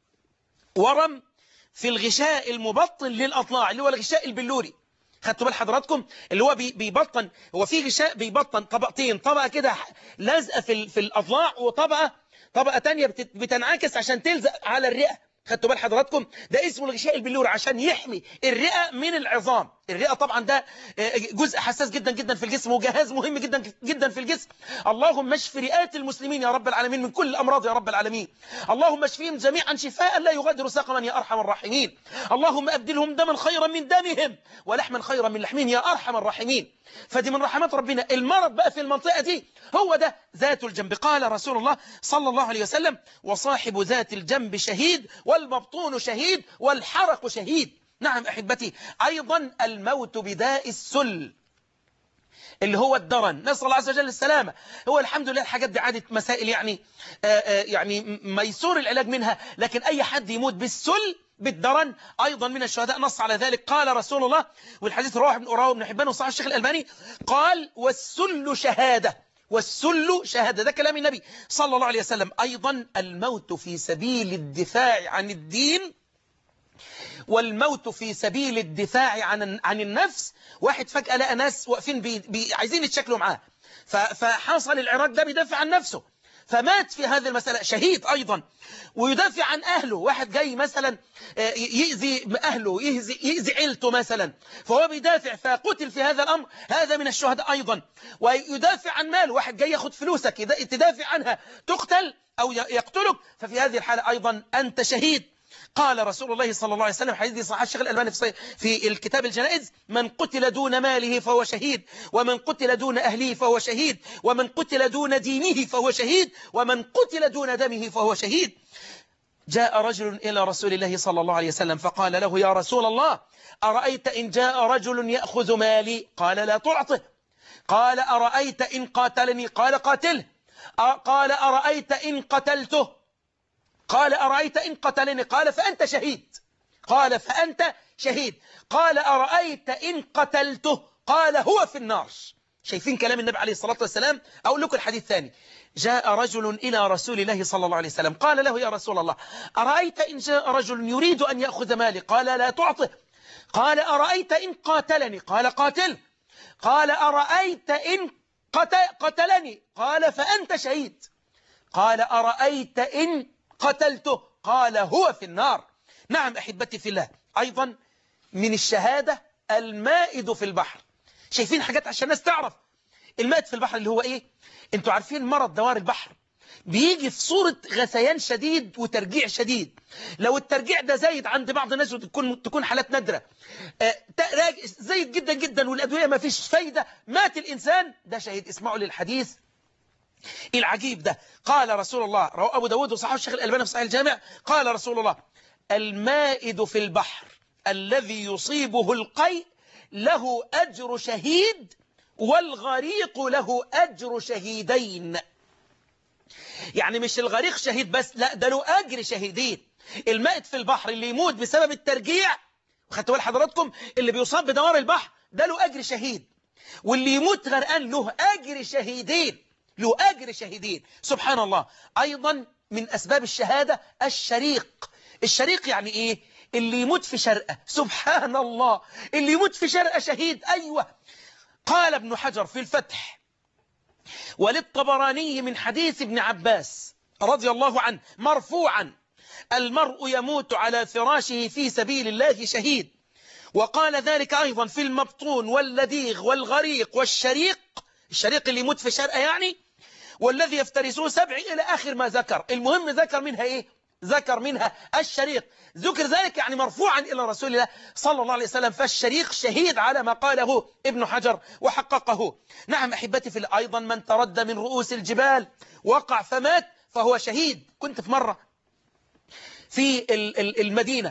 ورم في الغشاء المبطن للأضلاع اللي هو الغشاء البلوري. خدتوا بال حضراتكم؟ اللي هو بيبطن، هو في غشاء بيبطن طبقتين، طبقة كده لازقة في في الأضلاع، وطبقة طبقة تانية بتنعكس عشان تلزق على الرئة. خدتوا بال حضراتكم؟ ده اسمه الغشاء البلوري عشان يحمي الرئة من العظام. الرئة طبعا ده جزء حساس جدا جدا في الجسم وجهاز مهم جدا جدا في الجسم. اللهم اشف رئات المسلمين يا رب العالمين من كل الأمراض يا رب العالمين. اللهم اشفيهم جميعا شفاء لا يغادر سقما يا أرحم الراحمين. اللهم أبدلهم دما خيرا من دمهم ولحما خيرا من لحمهم يا أرحم الراحمين. فدي من رحمات ربنا. المرض بقى في المنطقة دي هو ده ذات الجنب. قال رسول الله صلى الله عليه وسلم وصاحب ذات الجنب شهيد والمبطون شهيد والحرق شهيد. نعم أحبتي، أيضا الموت بداء السل اللي هو الدرن، نسأل الله عز وجل السلامة. هو الحمد لله الحاجات دي عادة مسائل يعني آآ آآ يعني ميسور العلاج منها، لكن أي حد يموت بالسل بالدرن أيضا من الشهداء، نص على ذلك. قال رسول الله، والحديث رواه ابن أراوي بن حبان وصححه الشيخ الألباني، قال والسل شهادة، والسل شهادة، ده كلام النبي صلى الله عليه وسلم. أيضا الموت في سبيل الدفاع عن الدين والموت في سبيل الدفاع عن عن النفس. واحد فجأة لقى ناس واقفين بي بي عايزين يتشكلوا معاه، فحصل العراق ده بيدافع عن نفسه فمات في هذه المسألة شهيد أيضا. ويدافع عن أهله، واحد جاي مثلا يؤذي أهله، يؤذي, يؤذي عيلته مثلا، فهو بيدافع فقتل في هذا الأمر، هذا من الشهداء أيضا. ويدافع عن ماله، واحد جاي ياخد فلوسك تدافع عنها تقتل أو يقتلك، ففي هذه الحالة أيضا أنت شهيد. قال رسول الله صلى الله عليه وسلم، حديث صحيح الشيخ الألباني في الكتاب الجنائز، من قتل دون ماله فهو شهيد، ومن قتل دون أهله فهو شهيد، ومن قتل دون دينه فهو شهيد، ومن قتل دون دمه فهو شهيد. جاء رجل إلى رسول الله صلى الله عليه وسلم فقال له يا رسول الله أرأيت إن جاء رجل يأخذ مالي؟ قال لا تعطه. قال أرأيت إن قاتلني؟ قال قاتله. قال أرأيت إن قتلته؟ قال أرأيت إن قتلني؟ قال فأنت شهيد. قال فأنت شهيد. قال أرأيت إن قتلته؟ قال هو في النار. شايفين كلام النبي عليه الصلاة والسلام؟ أقول لكم الحديث الثاني. جاء رجل إلى رسول الله صلى الله عليه وسلم قال له يا رسول الله أرأيت إن جاء رجل يريد أن يأخذ مالي؟ قال لا تعطه. قال أرأيت إن قاتلني؟ قال قاتل. قال أرأيت إن قتلني؟ قال فأنت شهيد. قال أرأيت إن قتلته؟ قال هو في النار. نعم أحبتي في الله، أيضا من الشهادة المائد في البحر. شايفين حاجات عشان الناس تعرف المائد في البحر اللي هو إيه؟ انتوا عارفين مرض دوار البحر بيجي في صورة غثيان شديد وترجيع شديد. لو الترجيع ده زايد عند بعض الناس وتكون تكون حالات نادرة، زايد جدا جدا والأدوية ما فيش فايدة، مات الإنسان، ده شهيد. اسمعوا للحديث العجيب ده. قال رسول الله، رواه أبو داود وصححه الشيخ الألباني في صحيح الجامع، قال رسول الله المائد في البحر الذي يصيبه القيء له أجر شهيد والغريق له أجر شهيدين. يعني مش الغريق شهيد بس، لا ده له أجر شهيدين. المائت في البحر اللي يموت بسبب الترجيع، خدتوا بال حضراتكم، اللي بيصاب بدوار البحر ده له أجر شهيد، واللي يموت غرقان له أجر شهيدين، له أجر شهيدين. سبحان الله. أيضا من أسباب الشهادة الشريق. الشريق يعني إيه؟ اللي يموت في شرقة. سبحان الله، اللي يموت في شرقة شهيد. أيوة. قال ابن حجر في الفتح: وللطبراني من حديث ابن عباس رضي الله عنه مرفوعا: المرء يموت على فراشه في سبيل الله شهيد. وقال ذلك أيضا في المبطون واللديغ والغريق والشريق، الشريق اللي يموت في شرقة يعني، والذي يفترسه سبع إلى آخر ما ذكر. المهم ذكر منها إيه؟ ذكر منها الشريق. ذكر ذلك يعني مرفوعا إلى رسول الله صلى الله عليه وسلم. فالشريق شهيد على ما قاله ابن حجر وحققه. نعم أحبتي في الله. أيضا من تردى من رؤوس الجبال وقع فمات فهو شهيد. كنت في مرة في المدينة،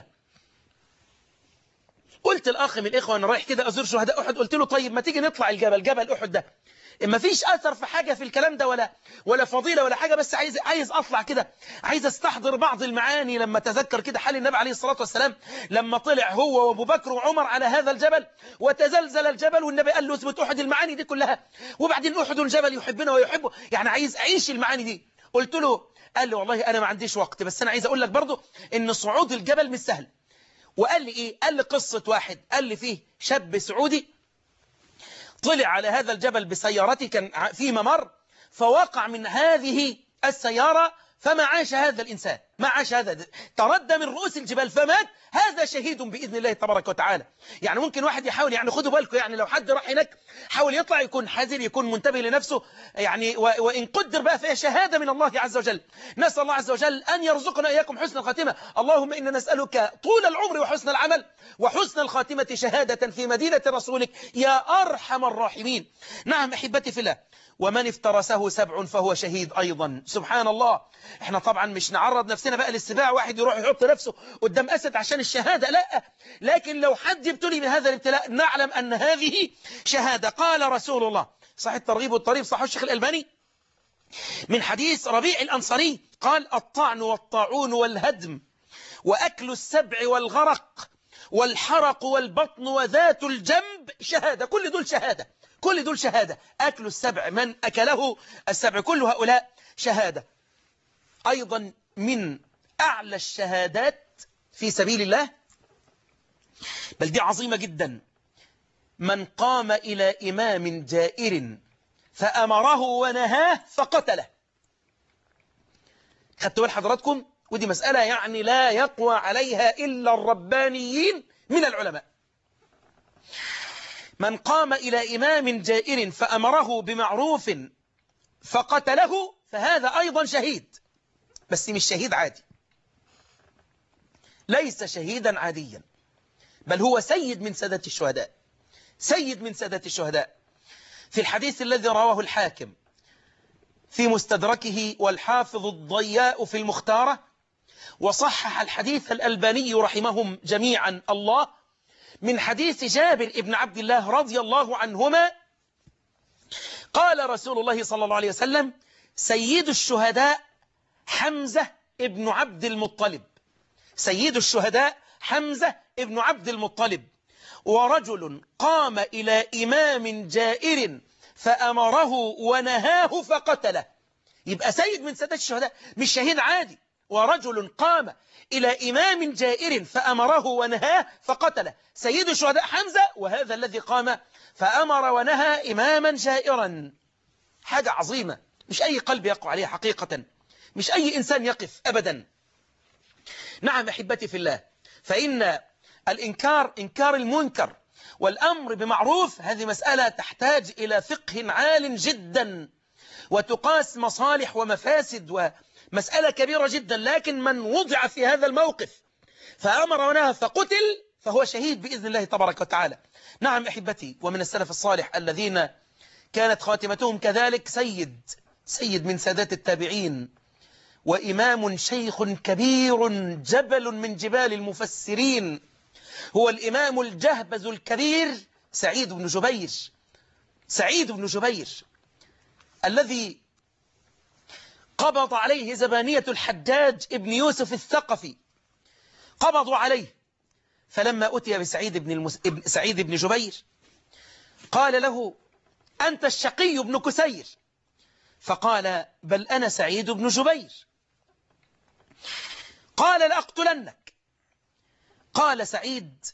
قلت الأخ من الإخوة أنا رايح كده أزور شهداء أحد، قلت له طيب ما تيجي نطلع الجبل، جبل أحد ده ما فيش أثر في حاجة في الكلام ده ولا ولا فضيلة ولا حاجة، بس عايز عايز أطلع كده، عايز أستحضر بعض المعاني. لما تذكر كده حال النبي عليه الصلاة والسلام لما طلع هو وأبو بكر وعمر على هذا الجبل وتزلزل الجبل والنبي قال له اثبت أحد، المعاني دي كلها، وبعدين أحد جبل يحبنا ويحبه، يعني عايز أعيش المعاني دي. قلت له، قال لي والله أنا ما عنديش وقت، بس أنا عايز أقول لك برضو إن صعود الجبل مش سهل. وقال لي إيه؟ قال لي قصة واحد قال لي فيه شاب سعودي طلع على هذا الجبل بسيارته، كان في ممر، فوقع من هذه السيارة فما عاش هذا الإنسان، ما عاش هذا، تردى من رؤوس الجبال فمات. هذا شهيد بإذن الله تبارك وتعالى. يعني ممكن واحد يحاول، يعني خدوا بالكم، يعني لو حد راح هناك حاول يطلع يكون حذر، يكون منتبه لنفسه، يعني وإن قدر بقى فهي شهادة من الله عز وجل. نسأل الله عز وجل أن يرزقنا إياكم حسن الخاتمة. اللهم إنا نسألك طول العمر وحسن العمل وحسن الخاتمة شهادة في مدينة رسولك يا أرحم الراحمين. نعم أحبتي في الله. ومن افترسه سبع فهو شهيد أيضا. سبحان الله. احنا طبعا مش نعرض نفسنا بقى للسباع، واحد يروح يحط نفسه قدام أسد عشان الشهادة، لا، لكن لو حد يبتلي بهذا الابتلاء نعلم أن هذه شهادة. قال رسول الله، صحيح الترغيب والترهيب، صحيح الشيخ الألباني، من حديث ربيع الأنصاري قال: الطعن والطاعون والهدم وأكل السبع والغرق والحرق والبطن وذات الجنب شهادة. كل دول شهادة، كل دول شهادة. أكل السبع، من أكله السبع، كل هؤلاء شهادة. أيضا من أعلى الشهادات في سبيل الله، بل دي عظيمة جدا، من قام إلى إمام جائر فأمره ونهاه فقتله. خدتوا بال حضراتكم؟ ودي مسألة يعني لا يقوى عليها إلا الربانيين من العلماء. من قام إلى إمام جائر فأمره بمعروف فقتله فهذا أيضا شهيد، بس مش شهيد عادي، ليس شهيدا عاديا، بل هو سيد من سادة الشهداء، سيد من سادة الشهداء. في الحديث الذي رواه الحاكم في مستدركه والحافظ الضياء في المختارة، وصحح الحديث الألباني رحمهم جميعا الله، من حديث جابر ابن عبد الله رضي الله عنهما قال رسول الله صلى الله عليه وسلم: سيد الشهداء حمزة ابن عبد المطلب، سيد الشهداء حمزة ابن عبد المطلب، ورجل قام إلى إمام جائر فأمره ونهاه فقتله. يبقى سيد من سادات الشهداء، مش شهيد عادي. ورجل قام إلى إمام جائر فأمره ونهاه فقتله. سيد الشهداء حمزة، وهذا الذي قام فأمر ونهى إماما جائرا. حاجة عظيمة، مش أي قلب يقع عليها حقيقة، مش أي إنسان يقف أبدا. نعم أحبتي في الله. فإن الإنكار، إنكار المنكر والأمر بمعروف، هذه مسألة تحتاج إلى فقه عال جدا، وتقاس مصالح ومفاسد، ومسألة كبيرة جدا. لكن من وضع في هذا الموقف فأمر ونهى فقتل فهو شهيد بإذن الله تبارك وتعالى. نعم أحبتي. ومن السلف الصالح الذين كانت خاتمتهم كذلك سيد، سيد من سادات التابعين، وإمام شيخ كبير، جبل من جبال المفسرين، هو الإمام الجهبذ الكبير سعيد بن جبير. سعيد بن جبير الذي قبض عليه زبانية الحجاج ابن يوسف الثقفي، قبضوا عليه. فلما أتي بسعيد بن, المس... سعيد بن جبير قال له: أنت الشقي بن كسير. فقال: بل أنا سعيد بن جبير. قال: لأقتلنك. قال سعيد: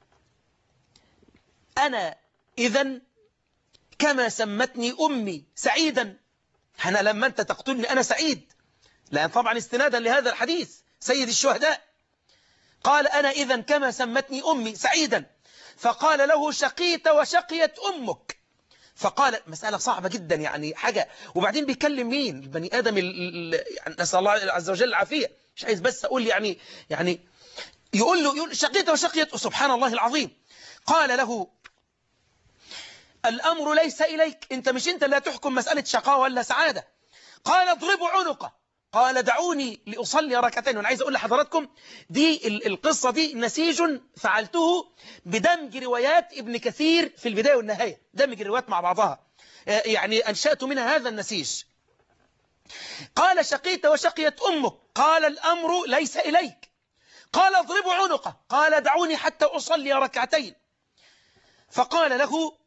أنا إذن كما سمتني أمي سعيدا. أنا لما أنت تقتلني أنا سعيد، لأن طبعا استنادا لهذا الحديث سيد الشهداء. قال: أنا إذن كما سمتني أمي سعيدا. فقال له: شقيت وشقيت أمك. فقال مسألة صعبة جدا، يعني حاجة. وبعدين بيكلم مين؟ البني آدم ال... يعني نسأل الله عز وجل العافية. مش عايز بس أقول يعني يعني يقول له يقول شقيت وشقيت، سبحان الله العظيم. قال له: الأمر ليس إليك، أنت مش أنت اللي تحكم مسألة شقاء ولا سعادة. قال: اضربوا عنقه. قال: دعوني لأصلي ركعتين. وأنا عايز أقول لحضراتكم دي القصة دي نسيج فعلته بدمج روايات ابن كثير في البداية والنهاية، دمج الروايات مع بعضها، يعني أنشأت منها هذا النسيج. قال: شقيت وشقيت أمك. قال: الأمر ليس إليك. قال: اضربوا عنقه. قال: دعوني حتى أصلي ركعتين. فقال له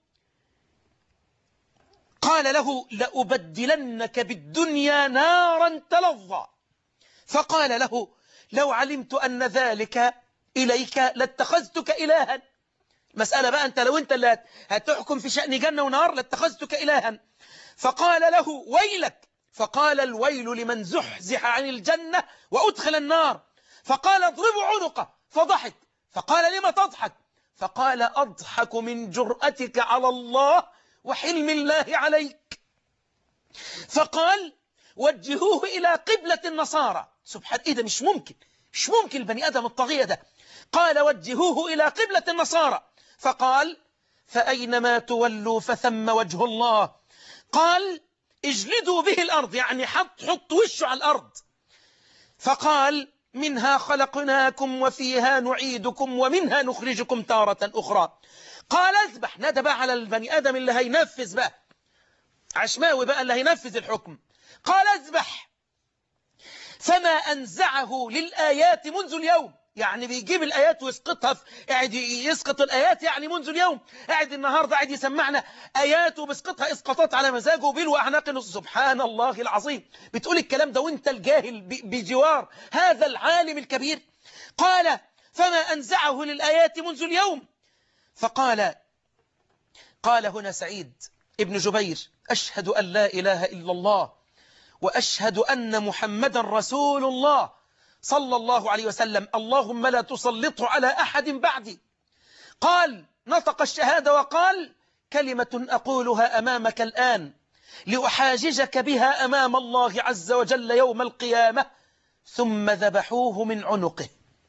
قال له: لأبدلنك بالدنيا نارا تلظى. فقال له: لو علمت أن ذلك إليك لاتخذتك إلها. مسألة بقى، أنت لو أنت اللي هتحكم في شأن جنة ونار لاتخذتك إلها. فقال له: ويلك. فقال: الويل لمن زحزح عن الجنة وأدخل النار. فقال: اضربوا عنقه. فضحك. فقال: لما تضحك؟ فقال: أضحك من جرأتك على الله وحلم الله عليك. فقال: وجهوه إلى قبلة النصارى. سبحان، إيه ده؟ مش ممكن، مش ممكن البني آدم الطاغية ده. قال: وجهوه إلى قبلة النصارى. فقال: فأينما تولوا فثم وجه الله. قال: اجلدوا به الأرض، يعني حط حط وشه على الأرض. فقال: منها خلقناكم وفيها نعيدكم ومنها نخرجكم تارة أخرى. قال: اذبح. ندى بقى على البني آدم اللي هينفذ بقى، عشماوي بقى اللي هينفذ الحكم. قال: اذبح. فما أنزعه للآيات منذ اليوم، يعني بيجيب الآيات ويسقطها في... قاعد يسقط الآيات يعني منذ اليوم، قاعد النهاردة قاعد يسمعنا آيات وبيسقطها إسقاطات على مزاجه وبيلو أعناق. سبحان الله العظيم، بتقول الكلام ده وانت الجاهل بجوار هذا العالم الكبير. قال: فما أنزعه للآيات منذ اليوم. فقال قال هنا سعيد ابن جبير: أشهد أن لا إله إلا الله وأشهد أن محمدا رسول الله صلى الله عليه وسلم، اللهم لا تسلطه على أحد بعدي. قال: نطق الشهادة وقال: كلمة أقولها أمامك الآن لأحاججك بها أمام الله عز وجل يوم القيامة. ثم ذبحوه من عنقه،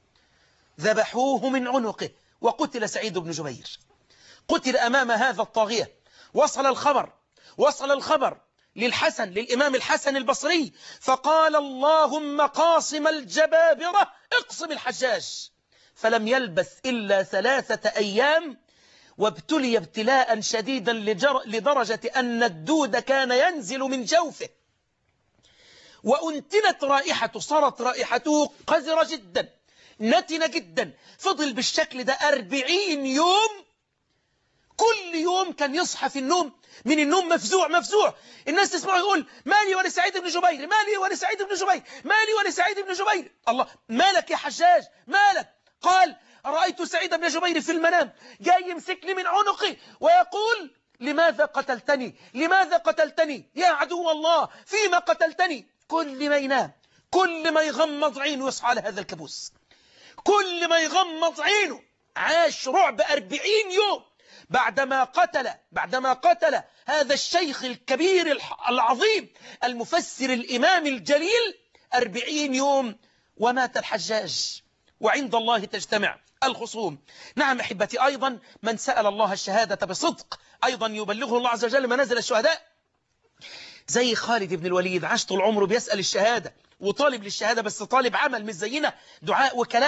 ذبحوه من عنقه وقتل سعيد بن جبير، قتل أمام هذا الطاغية. وصل الخبر وصل الخبر للحسن، للإمام الحسن البصري، فقال: اللهم قاصم الجبابرة اقصم الحجاج. فلم يلبث إلا ثلاثة أيام وابتلي ابتلاء شديدا لدرجة أن الدود كان ينزل من جوفه، وأنتنت رائحته، صارت رائحته قذرة جدا، نتنة جدا. فضل بالشكل ده أربعين يوم. كل يوم كان يصحى في النوم من النوم مفزوع مفزوع. الناس تسمعه يقول: مالي ولسعيد بن جبير، مالي ولسعيد بن جبير، مالي ولسعيد بن جبير. الله، مالك يا حجاج، مالك؟ قال: رأيت سعيد بن جبير في المنام جاي يمسكني من عنقي ويقول: لماذا قتلتني، لماذا قتلتني يا عدو الله، فيما قتلتني؟ كل ما ينام، كل ما يغمض عينه يصحى على هذا الكابوس، كل ما يغمض عينه. عاش رعب أربعين يوم بعدما قتل بعدما قتل هذا الشيخ الكبير العظيم المفسر الإمام الجليل. أربعين يوم ومات الحجاج، وعند الله تجتمع الخصوم. نعم أحبتي، أيضا من سأل الله الشهادة بصدق أيضا يبلغه الله عز وجل منازل الشهداء، زي خالد بن الوليد. عاش طول عمره بيسأل الشهادة وطالب للشهادة، بس طالب عمل مش زينا دعاء وكلام.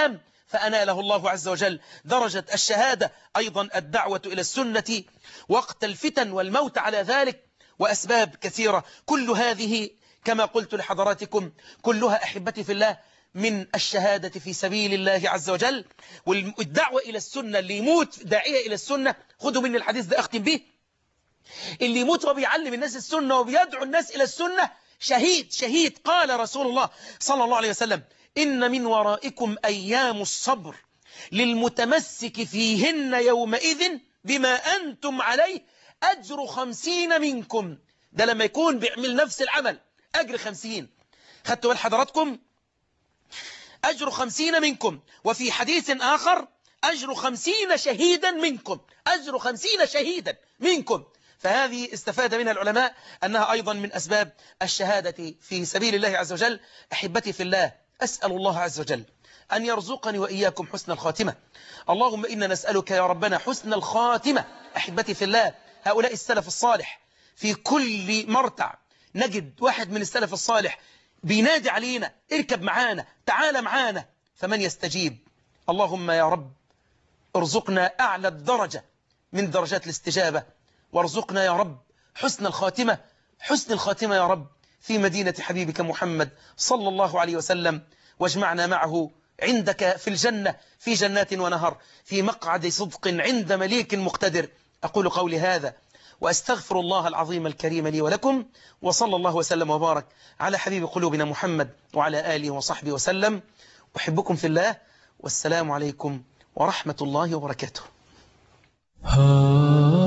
فأناله الله عز وجل درجة الشهادة. أيضا الدعوة إلى السنة وقت الفتن والموت على ذلك، وأسباب كثيرة. كل هذه كما قلت لحضراتكم كلها أحبتي في الله من الشهادة في سبيل الله عز وجل. والدعوة إلى السنة، اللي يموت داعية إلى السنة، خذوا مني الحديث ده أختم به، اللي يموت وبيعلم الناس السنة وبيدعو الناس إلى السنة شهيد. شهيد. قال رسول الله صلى الله عليه وسلم: إن من ورائكم أيام الصبر للمتمسك فيهن يومئذ بما أنتم عليه أجر خمسين منكم. ده لما يكون بيعمل نفس العمل أجر خمسين. خدتوا بال حضراتكم؟ أجر خمسين منكم. وفي حديث آخر أجر خمسين شهيدا منكم. أجر خمسين شهيدا منكم. فهذه استفاد منها العلماء أنها أيضا من أسباب الشهادة في سبيل الله عز وجل. أحبتي في الله، أسأل الله عز وجل أن يرزقني وإياكم حسن الخاتمة. اللهم إنا نسألك يا ربنا حسن الخاتمة. أحبتي في الله، هؤلاء السلف الصالح في كل مرتع نجد واحد من السلف الصالح بينادي علينا: اركب معانا، تعال معانا. فمن يستجيب؟ اللهم يا رب ارزقنا أعلى الدرجة من درجات الاستجابة، وارزقنا يا رب حسن الخاتمة. حسن الخاتمة يا رب في مدينة حبيبك محمد صلى الله عليه وسلم، واجمعنا معه عندك في الجنة في جنات ونهر في مقعد صدق عند مليك مقتدر. أقول قولي هذا وأستغفر الله العظيم الكريم لي ولكم، وصلى الله وسلم وبارك على حبيب قلوبنا محمد وعلى آله وصحبه وسلم. أحبكم في الله، والسلام عليكم ورحمة الله وبركاته.